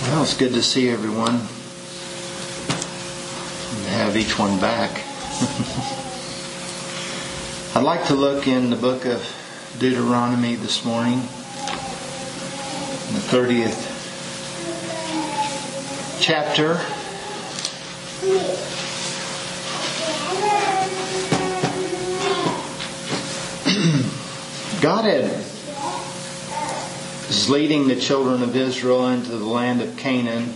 Well, it's good to see everyone and to have each one back. I'd like to look in the book of Deuteronomy this morning, the 30th chapter. God is leading the children of Israel into the land of Canaan,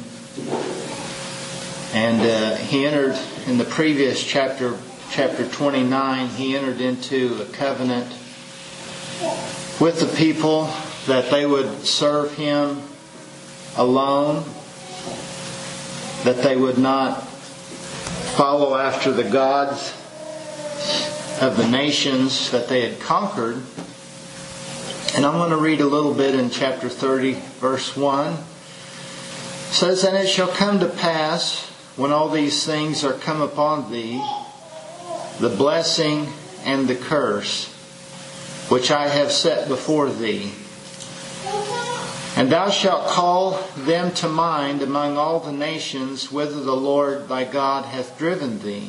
and He entered in the previous chapter 29. He entered into a covenant with the people that they would serve Him alone, that they would not follow after the gods of the nations that they had conquered. And I'm going to read a little bit in chapter 30, verse 1. It says, "And it shall come to pass, when all these things are come upon thee, the blessing and the curse, which I have set before thee. And thou shalt call them to mind among all the nations whither the Lord thy God hath driven thee.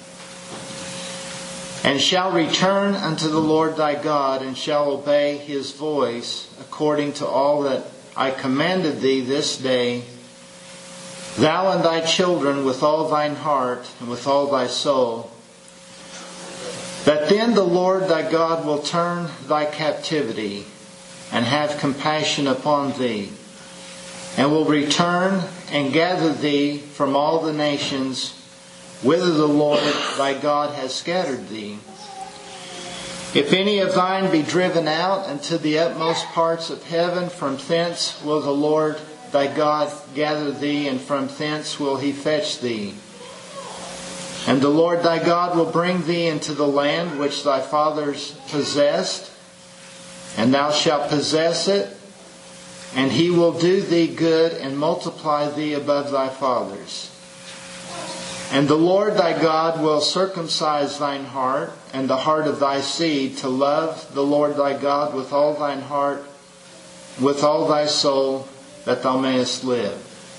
And shall return unto the Lord thy God, and shall obey His voice, according to all that I commanded thee this day, thou and thy children with all thine heart and with all thy soul. That then the Lord thy God will turn thy captivity, and have compassion upon thee, and will return and gather thee from all the nations whither the Lord thy God has scattered thee. If any of thine be driven out unto the utmost parts of heaven, from thence will the Lord thy God gather thee, and from thence will He fetch thee. And the Lord thy God will bring thee into the land which thy fathers possessed, and thou shalt possess it, and He will do thee good and multiply thee above thy fathers. And the Lord thy God will circumcise thine heart and the heart of thy seed, to love the Lord thy God with all thine heart, with all thy soul, that thou mayest live."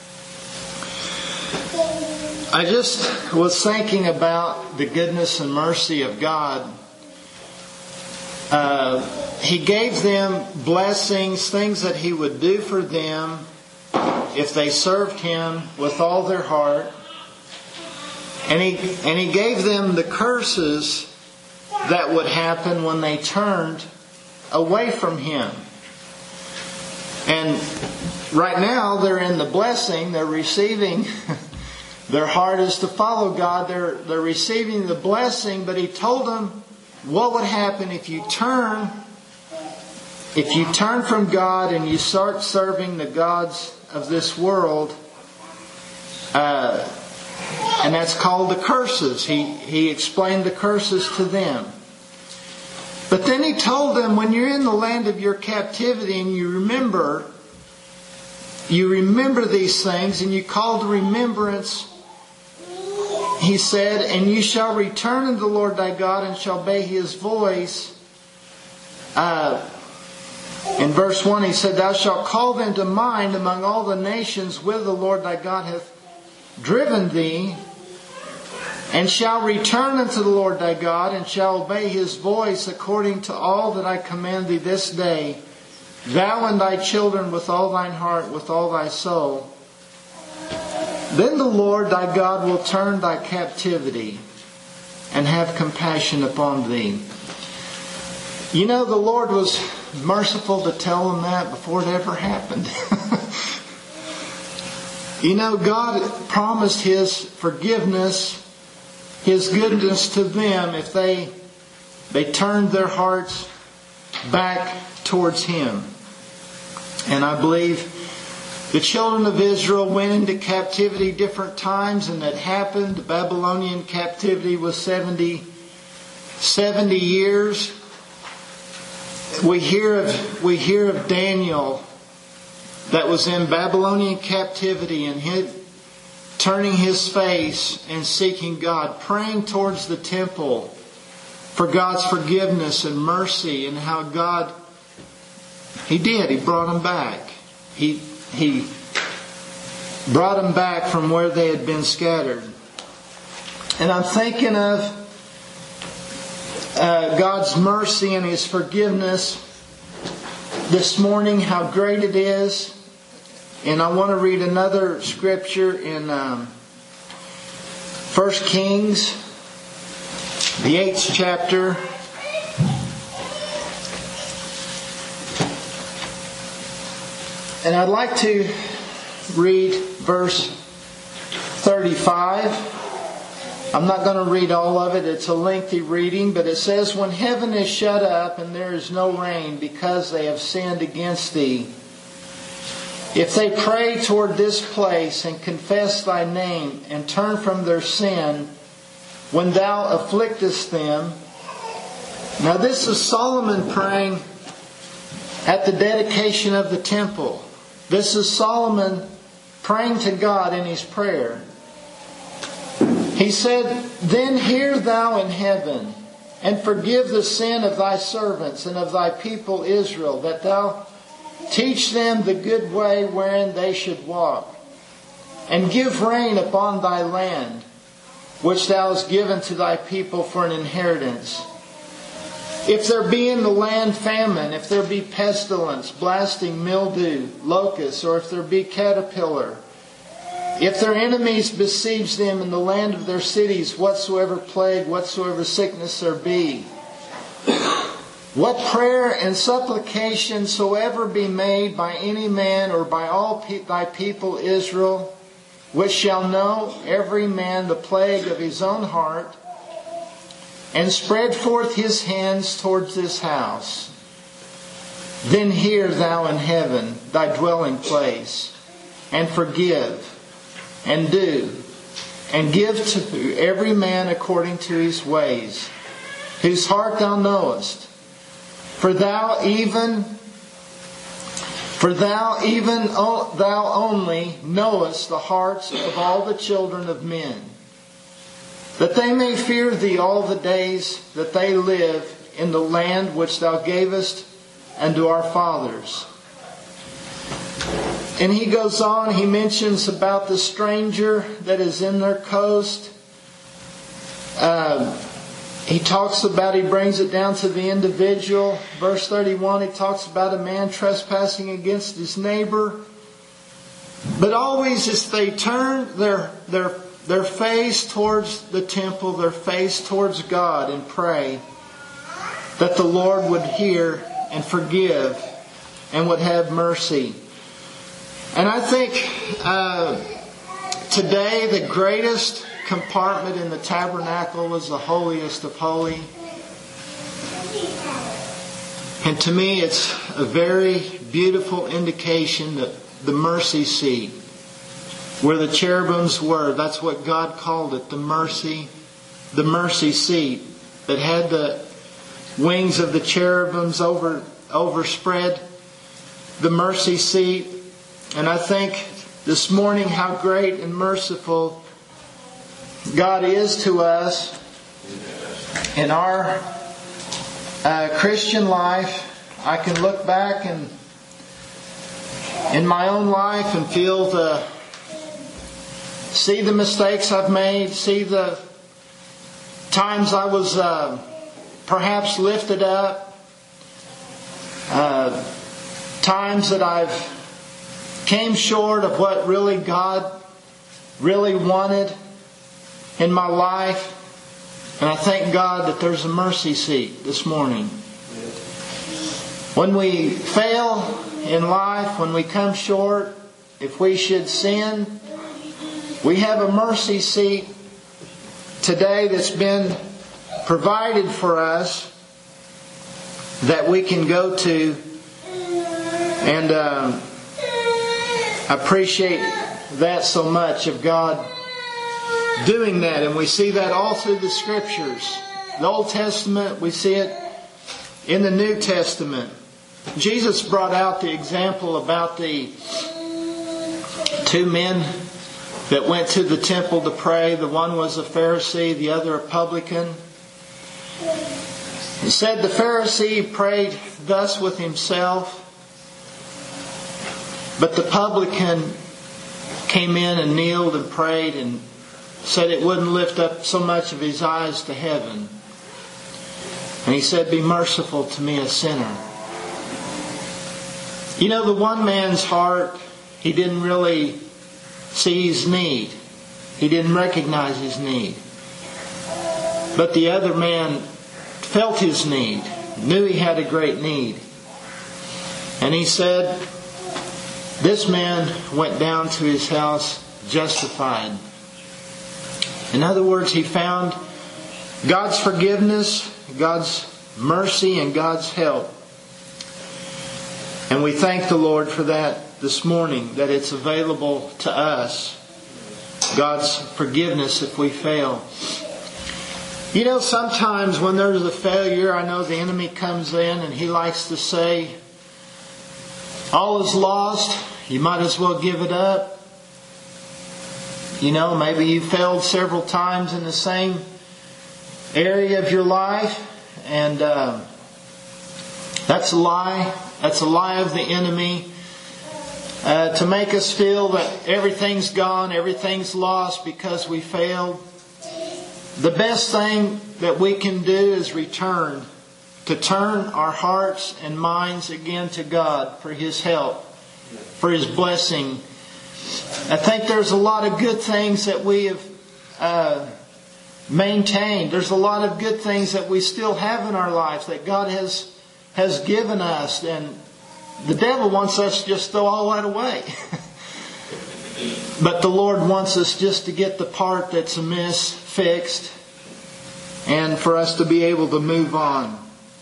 I just was thinking about the goodness and mercy of God. He gave them blessings, things that He would do for them if they served Him with all their heart. And He gave them the curses that would happen when they turned away from Him. And right now they're in the blessing, they're receiving, their heart is to follow God, they're receiving the blessing, but He told them what would happen if you turn from God and you start serving the gods of this world. And that's called the curses. He explained the curses to them. But then He told them, when you're in the land of your captivity and you remember these things and you call to remembrance, He said, "And you shall return unto the Lord thy God, and shall obey His voice." In verse 1 He said, "Thou shalt call them to mind among all the nations whither the Lord thy God hath driven thee, and shall return unto the Lord thy God, and shall obey His voice, according to all that I command thee this day, thou and thy children with all thine heart, with all thy soul. Then the Lord thy God will turn thy captivity, and have compassion upon thee." You know, the Lord was merciful to tell them that before it ever happened. You know, God promised His forgiveness, His goodness to them if they turned their hearts back towards Him. And I believe the children of Israel went into captivity different times, and that happened. The Babylonian captivity was 70 years. We hear of Daniel that was in Babylonian captivity, and turning his face and seeking God, praying towards the temple for God's forgiveness and mercy, and how God, He brought him back. He brought them back from where they had been scattered. And I'm thinking of God's mercy and His forgiveness this morning, how great it is. And I want to read another scripture in 1 Kings, the 8th chapter. And I'd like to read verse 35. I'm not going to read all of it. It's a lengthy reading. But it says, "When heaven is shut up and there is no rain because they have sinned against thee, if they pray toward this place and confess thy name and turn from their sin, when thou afflictest them." Now this is Solomon praying at the dedication of the temple. This is Solomon praying to God in his prayer. He said, "Then hear thou in heaven, and forgive the sin of thy servants and of thy people Israel, that thou teach them the good way wherein they should walk, and give rain upon thy land, which thou hast given to thy people for an inheritance. If there be in the land famine, if there be pestilence, blasting mildew, locusts, or if there be caterpillar, if their enemies besiege them in the land of their cities, whatsoever plague, whatsoever sickness there be, what prayer and supplication soever be made by any man or by all thy people Israel, which shall know every man the plague of his own heart, and spread forth his hands towards this house, then hear thou in heaven thy dwelling place, and forgive, and do, and give to every man according to his ways, whose heart thou knowest. For thou only knowest the hearts of all the children of men, that they may fear thee all the days that they live in the land which thou gavest unto our fathers." And he goes on, he mentions about the stranger that is in their coast. He talks about, he brings it down to the individual. Verse 31, he talks about a man trespassing against his neighbor. But always as they turn their face towards the temple, their face towards God, and pray that the Lord would hear and forgive and would have mercy. And I think today the greatest compartment in the tabernacle is the holiest of holy. And to me it's a very beautiful indication that the mercy seat, where the cherubims were, that's what God called it, the mercy seat, that had the wings of the cherubims overspread the mercy seat. And I think this morning how great and merciful God is to us in our Christian life. I can look back and in my own life and see the mistakes I've made, see the times I was perhaps lifted up, times that I've came short of what really God really wanted in my life. And I thank God that there's a mercy seat this morning. When we fail in life, when we come short, if we should sin, we have a mercy seat today that's been provided for us that we can go to. And I appreciate that so much of God doing that. And we see that all through the Scriptures. The Old Testament, we see it in the New Testament. Jesus brought out the example about the two men that went to the temple to pray. The one was a Pharisee, the other a publican. He said the Pharisee prayed thus with himself, but the publican came in and kneeled and prayed and said it wouldn't lift up so much of his eyes to heaven. And he said, "Be merciful to me, a sinner." You know, the one man's heart, he didn't really see his need. He didn't recognize his need. But the other man felt his need, knew he had a great need. And he said, this man went down to his house justified. In other words, he found God's forgiveness, God's mercy, and God's help. And we thank the Lord for that this morning, that it's available to us. God's forgiveness if we fail. You know, sometimes when there's a failure, I know the enemy comes in and he likes to say, all is lost, you might as well give it up. You know, maybe you failed several times in the same area of your life, and that's a lie. That's a lie of the enemy to make us feel that everything's gone, everything's lost because we failed. The best thing that we can do is to turn our hearts and minds again to God for His help, for His blessing. I think there's a lot of good things that we have maintained. There's a lot of good things that we still have in our lives that God has given us, and the devil wants us to just throw all that away. But the Lord wants us just to get the part that's amiss fixed, and for us to be able to move on.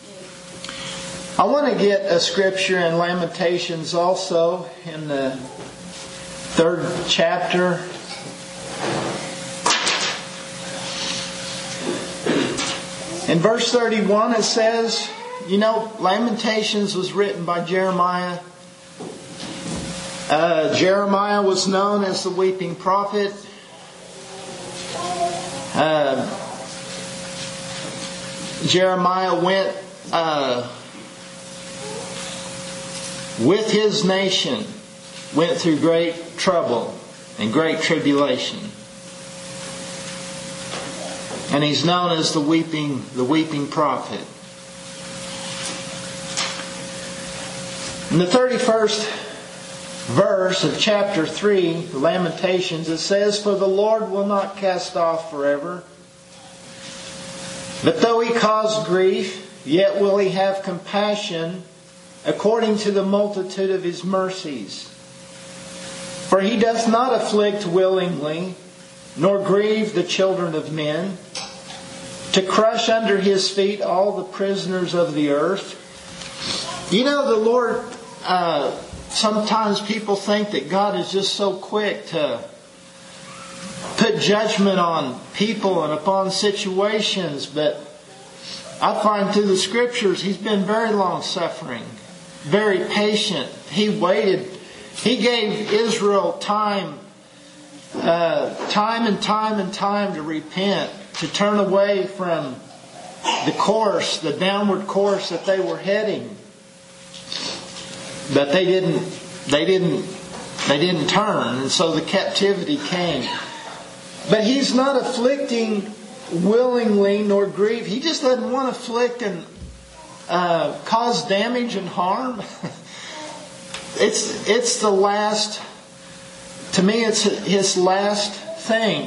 I want to get a scripture in Lamentations also, in the 3rd chapter. In verse 31 it says, you know, Lamentations was written by Jeremiah. Jeremiah was known as the weeping prophet. Jeremiah went with his nation, went through great trouble and great tribulation. And he's known as the weeping prophet. In the 31st verse of chapter 3, Lamentations, it says, "For the Lord will not cast off forever. But though He cause grief, yet will He have compassion according to the multitude of His mercies. For He doth not afflict willingly, nor grieve the children of men, to crush under His feet all the prisoners of the earth." You know, the Lord, sometimes people think that God is just so quick to put judgment on people and upon situations, but I find through the Scriptures He's been very long-suffering, very patient. He waited. He gave Israel time and time to repent, to turn away from the downward course that they were heading. But they didn't turn, and so the captivity came. But He's not afflicting willingly nor grieve. He just doesn't want to afflict and cause damage and harm. It's the last. To me, it's His last thing.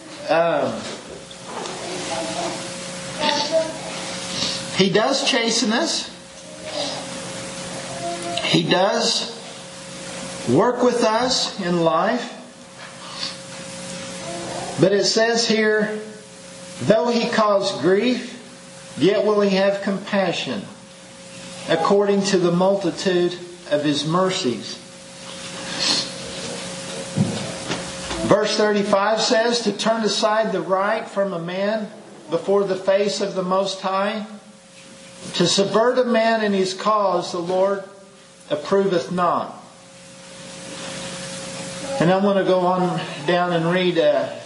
He does chasten us. He does work with us in life. But it says here, though He cause grief, yet will He have compassion, according to the multitude of His mercies. Verse 35 says, to turn aside the right from a man before the face of the Most High, to subvert a man in his cause, the Lord approveth not. And I want to go on down and read.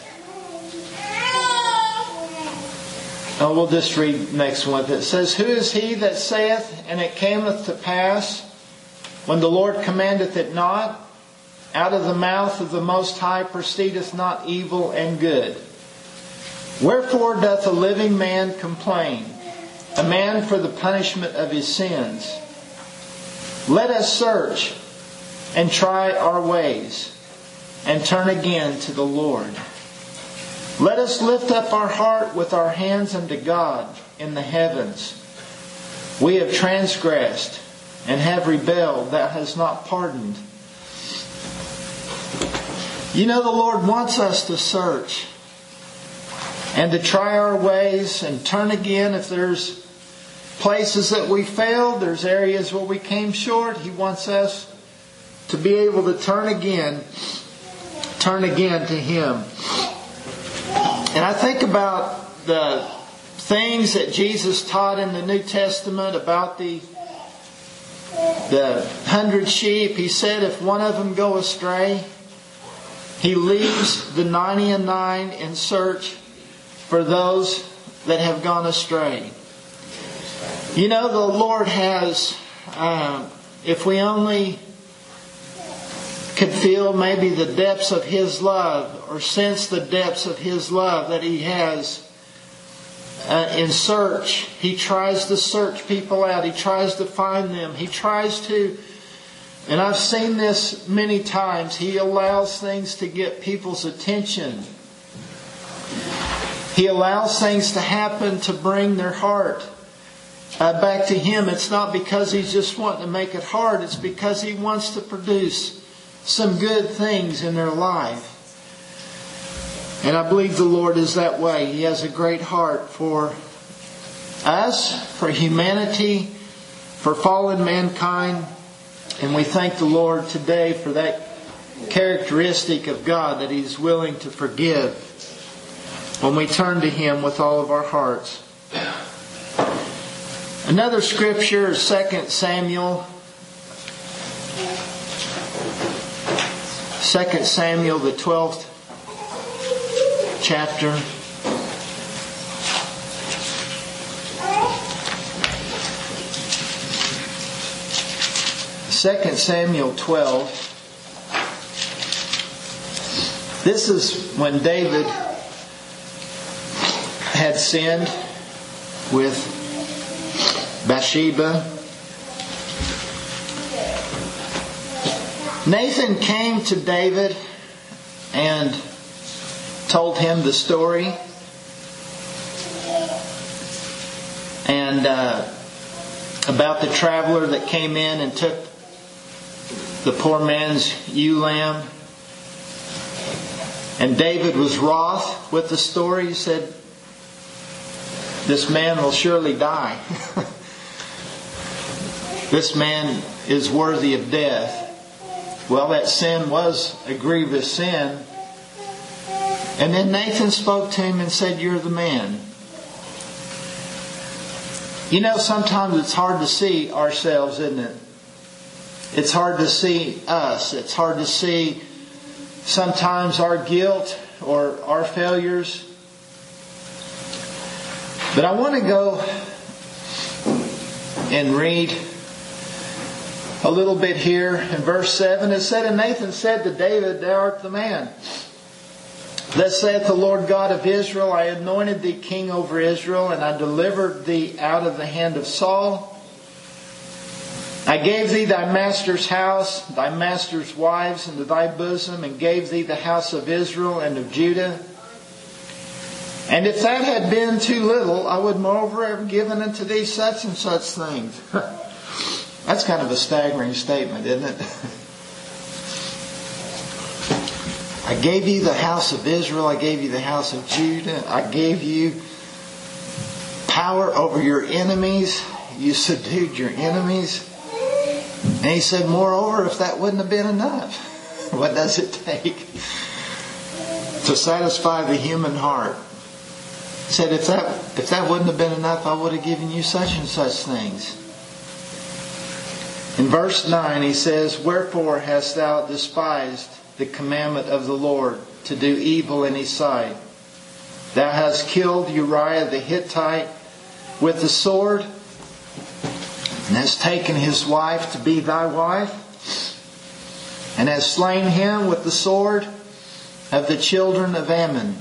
We'll just read next one. It says, who is he that saith, and it cameth to pass, when the Lord commandeth it not? out of the mouth of the Most High proceedeth not evil and good. Wherefore doth a living man complain, a man for the punishment of his sins? Let us search and try our ways, and turn again to the Lord. Let us lift up our heart with our hands unto God in the heavens. We have transgressed and have rebelled, thou hast not pardoned. You know, the Lord wants us to search and to try our ways and turn again. If there's places that we failed, there's areas where we came short, He wants us to be able to turn again to Him. And I think about the things that Jesus taught in the New Testament about the 100 sheep. He said if one of them go astray, He leaves the 99 in search for those that have gone astray. You know, the Lord has, if we only could feel maybe the depths of His love, or sense the depths of His love that He has in search. He tries to search people out. He tries to find them. He tries to, and I've seen this many times, He allows things to get people's attention. He allows things to happen to bring their heart back to Him. It's not because He's just wanting to make it hard. It's because He wants to produce some good things in their life. And I believe the Lord is that way. He has a great heart for us, for humanity, for fallen mankind. And we thank the Lord today for that characteristic of God, that He's willing to forgive when we turn to Him with all of our hearts. Another scripture is 2 Samuel. 2 Samuel, the 12th chapter. Second Samuel 12. This is when David had sinned with Bathsheba. Nathan came to David and told him the story, and about the traveler that came in and took the poor man's ewe lamb. And David was wroth with the story. He said, "This man will surely die. This man is worthy of death." Well, that sin was a grievous sin. And then Nathan spoke to him and said, "You're the man." You know, sometimes it's hard to see ourselves, isn't it? It's hard to see us. It's hard to see sometimes our guilt or our failures. But I want to go and read a little bit here in verse 7. It said, "And Nathan said to David, Thou art the man. Thus saith the Lord God of Israel, I anointed thee king over Israel, and I delivered thee out of the hand of Saul. I gave thee thy master's house, thy master's wives into thy bosom, and gave thee the house of Israel and of Judah. And if that had been too little, I would moreover have given unto thee such and such things." That's kind of a staggering statement, isn't it? I gave you the house of Israel. I gave you the house of Judah. I gave you power over your enemies. You subdued your enemies. And He said, moreover, if that wouldn't have been enough, what does it take to satisfy the human heart? He said, if that wouldn't have been enough, I would have given you such and such things. In verse 9 he says, "Wherefore hast thou despised the commandment of the Lord, to do evil in His sight? Thou hast killed Uriah the Hittite with the sword, and hast taken his wife to be thy wife. and has slain him with the sword of the children of Ammon.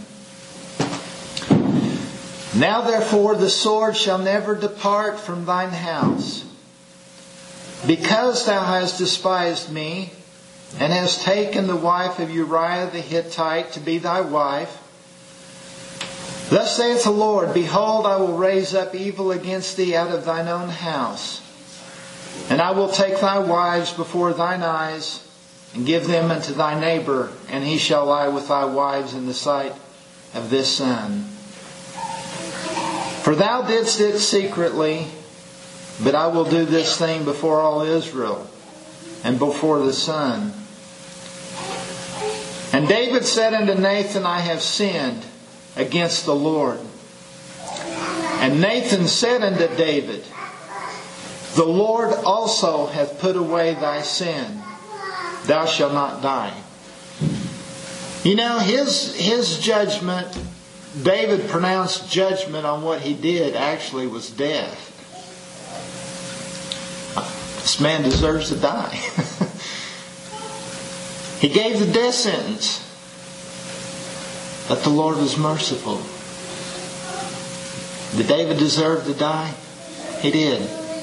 Now therefore the sword shall never depart from thine house, because thou hast despised me, and hast taken the wife of Uriah the Hittite to be thy wife. Thus saith the Lord, Behold, I will raise up evil against thee out of thine own house, and I will take thy wives before thine eyes, and give them unto thy neighbor, and he shall lie with thy wives in the sight of this sun. For thou didst it secretly, but I will do this thing before all Israel, and before the sun. And David said unto Nathan, I have sinned against the Lord. And Nathan said unto David, The Lord also hath put away thy sin. Thou shalt not die. You know, his judgment, David pronounced judgment on what he did actually was death. This man deserves to die. He gave the death sentence. But the Lord was merciful. Did David deserve to die? He did.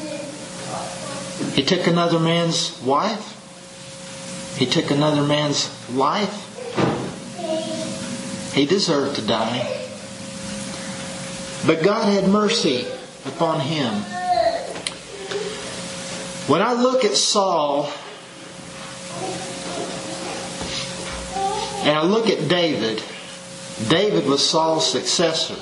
He took another man's wife. He took another man's life. He deserved to die. But God had mercy upon him. When I look at Saul and I look at David, David was Saul's successor.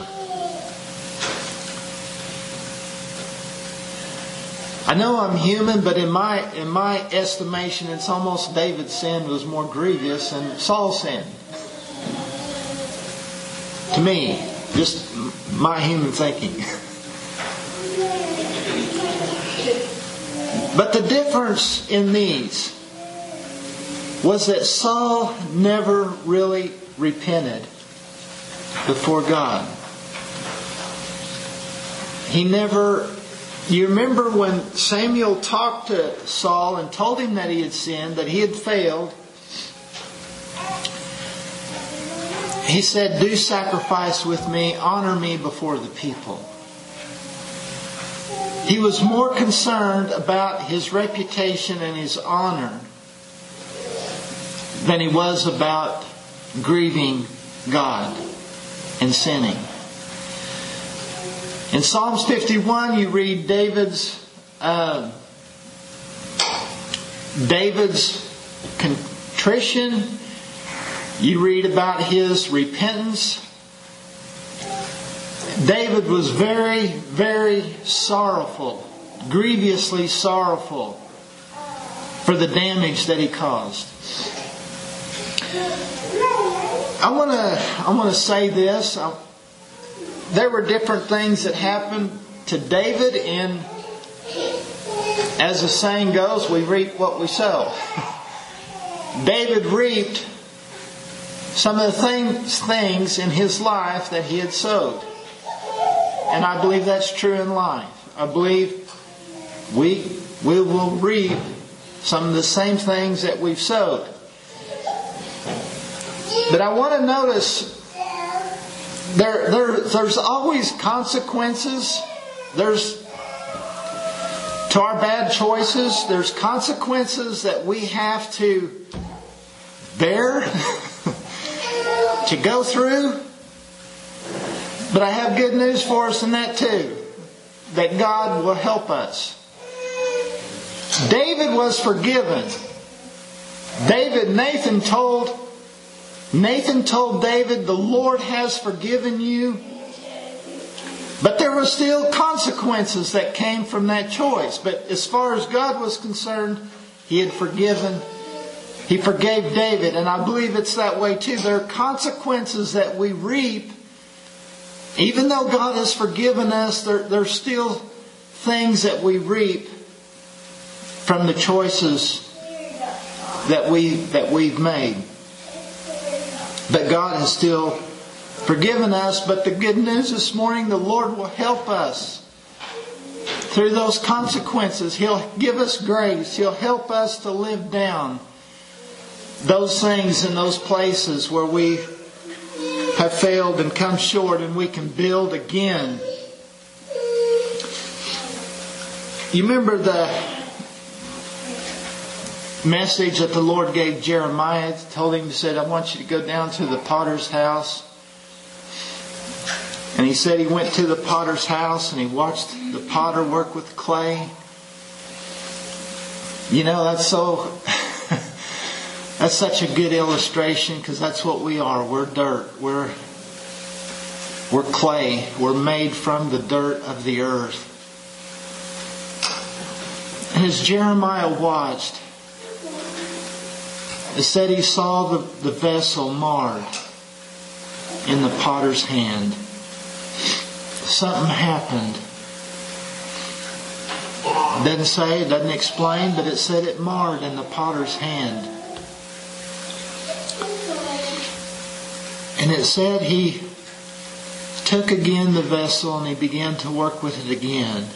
I know I'm human, but in my estimation, it's almost David's sin was more grievous than Saul's sin. To me, just my human thinking. But the difference in these was that Saul never really repented before God. He never... You remember when Samuel talked to Saul and told him that he had sinned, that he had failed. He said, do sacrifice with me, honor me before the people. He was more concerned about his reputation and his honor than he was about grieving God and sinning. In Psalms 51, you read David's contrition. You read about his repentance. David was very, very sorrowful, grievously sorrowful for the damage that he caused. I want to say this. There were different things that happened to David, and as the saying goes, we reap what we sow. David reaped some of the things in his life that he had sowed. And I believe that's true in life. I believe we will reap some of the same things that we've sowed. But I want to notice there's always consequences. There's to our bad choices. There's consequences that we have to bear, to go through. But I have good news for us in that too. That God will help us. David was forgiven. Nathan told David, the Lord has forgiven you. But there were still consequences that came from that choice. But as far as God was concerned, He had forgiven. He forgave David. And I believe it's that way too. There are consequences that we reap. Even though God has forgiven us, there's still things that we reap from the choices that we've made. But God has still forgiven us. But the good news this morning, the Lord will help us through those consequences. He'll give us grace. He'll help us to live down those things in those places where we have failed and come short, and we can build again. You remember the message that the Lord gave Jeremiah? Told him, He said, I want you to go down to the potter's house. And He said He went to the potter's house and He watched the potter work with clay. You know, that's such a good illustration, because that's what we are. We're dirt. We're clay. We're made from the dirt of the earth. And as Jeremiah watched, it said he saw the vessel marred in the potter's hand. Something happened. It doesn't say, it doesn't explain, but it said it marred in the potter's hand. And it said he took again the vessel and he began to work with it again.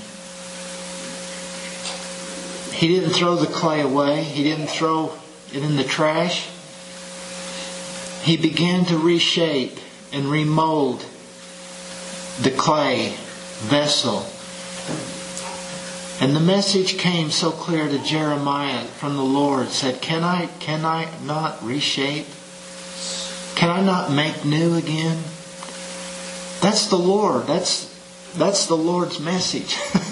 He didn't throw the clay away. He didn't throw it in the trash. He began to reshape and remold the clay vessel. And the message came so clear to Jeremiah from the Lord. Said, Can I not reshape? Can I not make new again? That's the Lord. That's the Lord's message.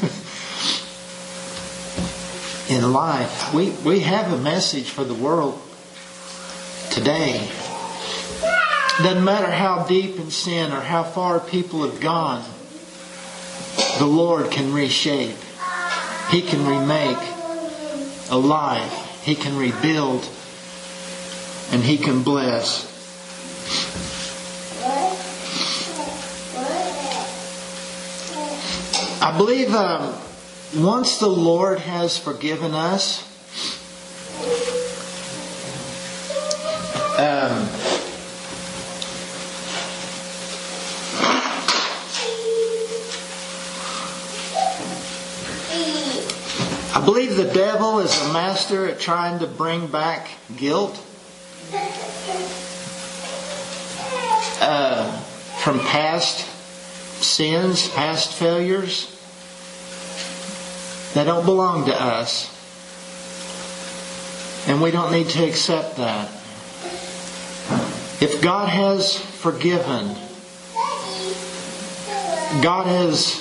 In life, we have a message for the world today. Doesn't matter how deep in sin or how far people have gone, the Lord can reshape. He can remake alive. He can rebuild. And He can bless. I believe once the Lord has forgiven us, I believe the devil is a master at trying to bring back guilt from past sins, past failures that don't belong to us. And we don't need to accept that. If God has forgiven, God has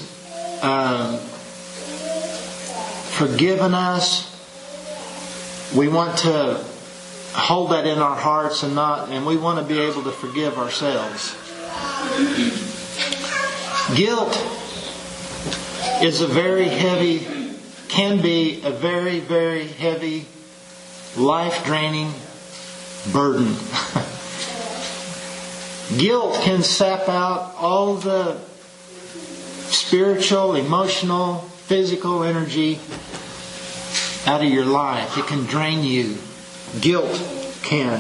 forgiven us, we want to hold that in our hearts and we want to be able to forgive ourselves. Guilt is can be a very, very heavy, life-draining burden. Guilt can sap out all the spiritual, emotional, physical energy out of your life. It can drain you. Guilt can.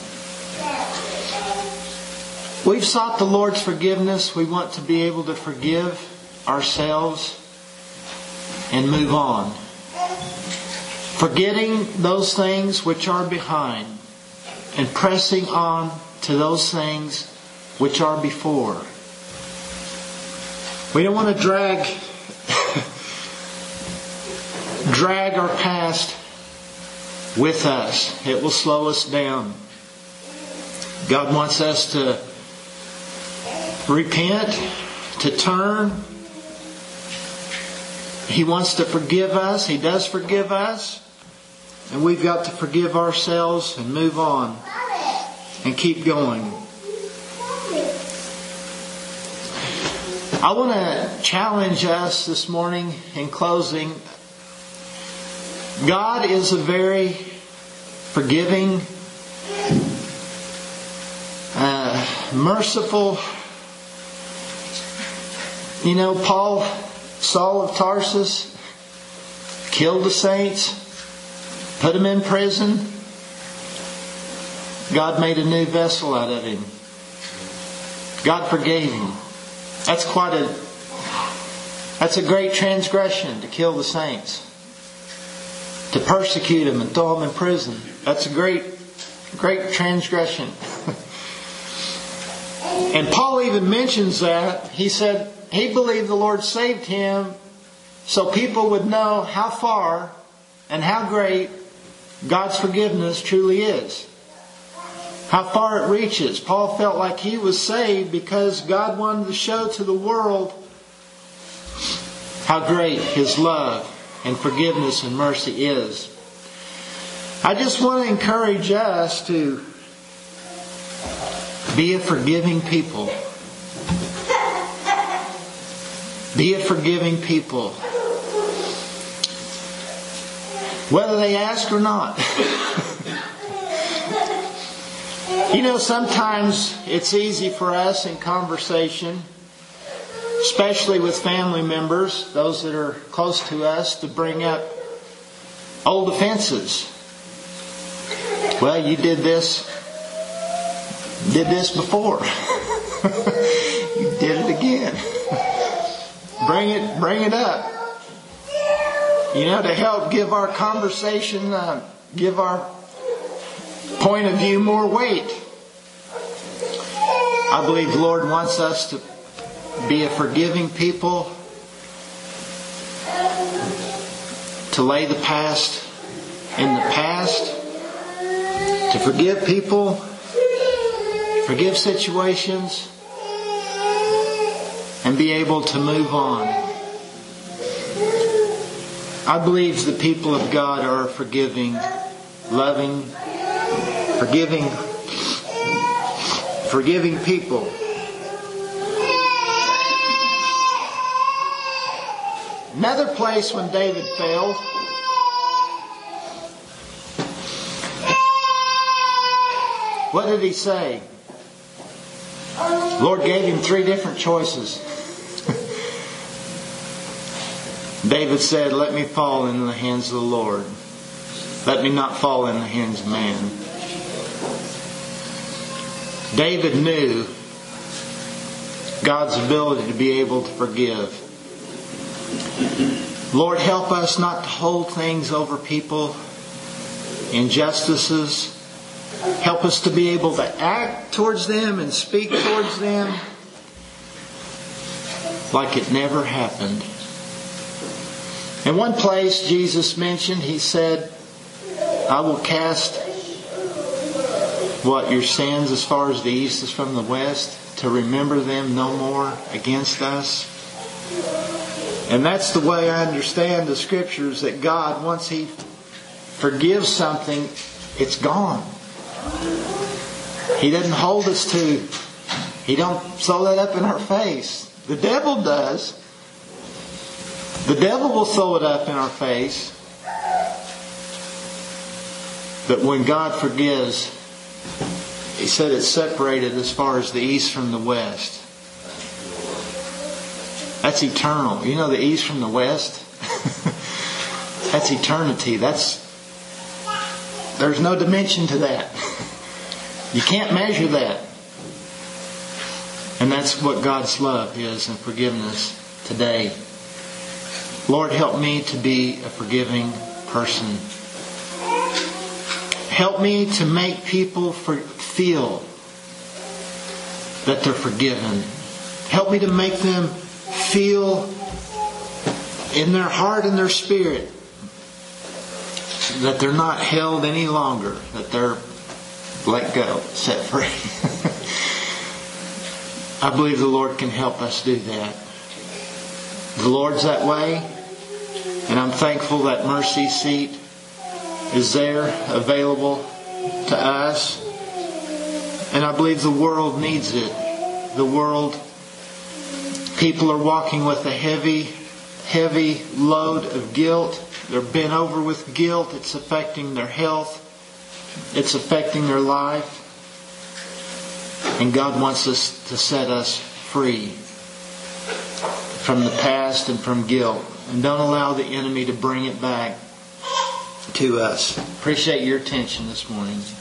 We've sought the Lord's forgiveness. We want to be able to forgive ourselves and move on. Forgetting those things which are behind and pressing on to those things which are before. We don't want to drag our past with us. It will slow us down. God wants us to repent, to turn. He wants to forgive us. He does forgive us. And we've got to forgive ourselves and move on and keep going. I want to challenge us this morning in closing. God is a very forgiving, merciful. You know, Saul of Tarsus killed the saints, put them in prison. God made a new vessel out of him. God forgave him. That's a great transgression, to kill the saints, to persecute them and throw them in prison. That's a great great transgression. And Paul even mentions that. He said he believed the Lord saved him so people would know how far and how great God's forgiveness truly is. How far it reaches. Paul felt like he was saved because God wanted to show to the world how great His love and forgiveness and mercy is. I just want to encourage us to be a forgiving people. Be a forgiving people. Whether they ask or not. You know, sometimes it's easy for us in conversation, especially with family members, those that are close to us, to bring up old offenses. Well, you did this before. You did it again. Bring it up. You know, to help give our conversation, give our point of view more weight. I believe the Lord wants us to be a forgiving people, to lay the past in the past, to forgive people, forgive situations, and be able to move on. I believe the people of God are forgiving, loving, forgiving people. Another place when David failed, what did he say? The Lord gave him 3 different choices. David said, "Let me fall into the hands of the Lord. Let me not fall in the hands of man." David knew God's ability to be able to forgive. Lord, help us not to hold things over people, injustices. Help us to be able to act towards them and speak towards them like it never happened. In one place Jesus mentioned, He said, "I will cast your sins as far as the east is from the west, to remember them no more against us." And that's the way I understand the Scriptures, that God, once He forgives something, it's gone. He doesn't hold us to, He don't throw that up in our face. The devil does. The devil will throw it up in our face. But when God forgives, He said it's separated as far as the east from the west. That's eternal. You know, the east from the west? That's eternity. There's no dimension to that. You can't measure that. And that's what God's love is and forgiveness today. Lord, help me to be a forgiving person. Help me to make people feel that they're forgiven. Help me to make them feel in their heart and their spirit that they're not held any longer, that they're let go, set free. I believe the Lord can help us do that. The Lord's that way, and I'm thankful that Mercy Seat is there, available to us. And I believe the world needs it. The world, people are walking with a heavy load of guilt. They're bent over with guilt. It's affecting their health. It's affecting their life. And God wants us to set us free from the past and from guilt. And don't allow the enemy to bring it back to us. Appreciate your attention this morning.